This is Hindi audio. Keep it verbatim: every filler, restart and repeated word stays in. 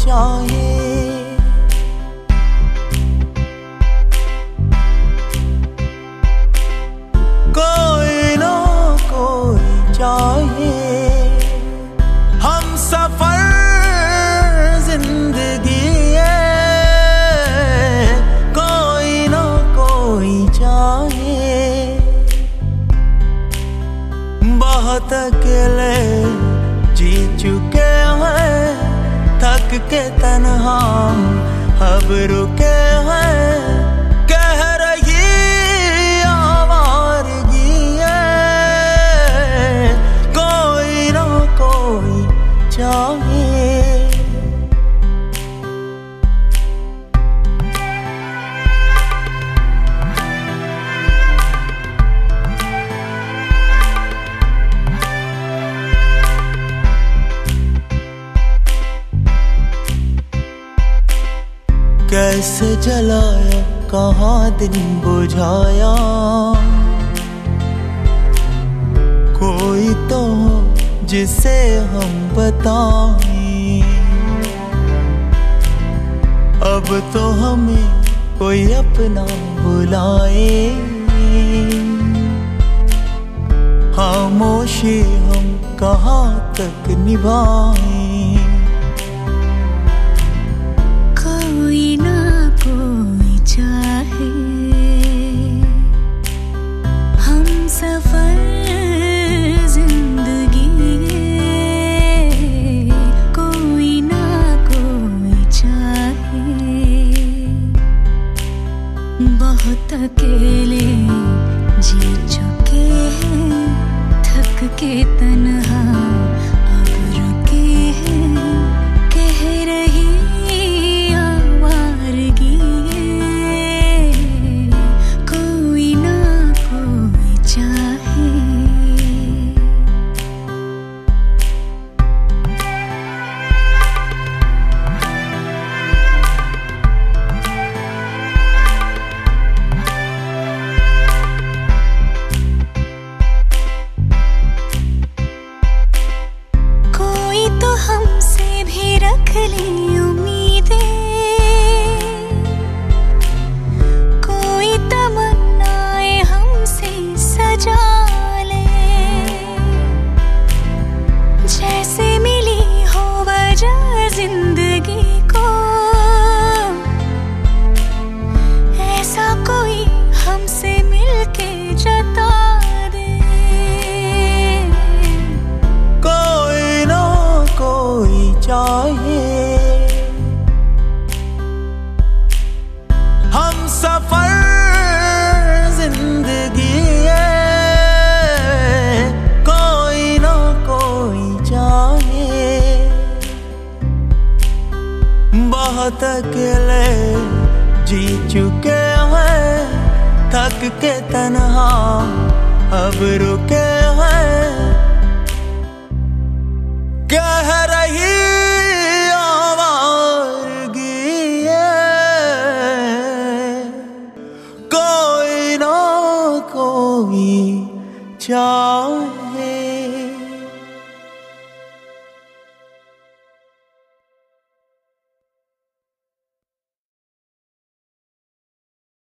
चाहे। कोई ना कोई चाहे, हम सफर जिंदगी है, कोई ना कोई चाहे। बहुत अकेले जी चुके हैं, थक के तन्हा अब रुके हैं, कह रही आवारगी है, कोई ना कोई चाहे। कैसे जलाया, कहाँ दिन बुझाया, कोई तो हो जिसे हम बताएं। अब तो हमें कोई अपना बुलाए, खामोशी हम कहाँ तक निभाएं। कोई ना कोई चाहे, हम सफर जिंदगी है, कोई ना कोई चाहे। बहुत अकेले जी चुके हैं, थक के तन्हा अब रुके हैं, कह रही हमसे भी रख ली उम्मीदें, कोई तमन्नाएं हमसे सजा ले, जैसे मिली हो वजह जिंदगी को, ऐसा कोई हमसे मिलके जता दे। कोई ना कोई चाहे, हम सफर जिंदगी है, कोई ना कोई चाहे। बहुत अकेले जी चुके हैं, थक के तन्हा अब रुके हैं, कह रही आवारगी है, कोई ना कोई चाहे।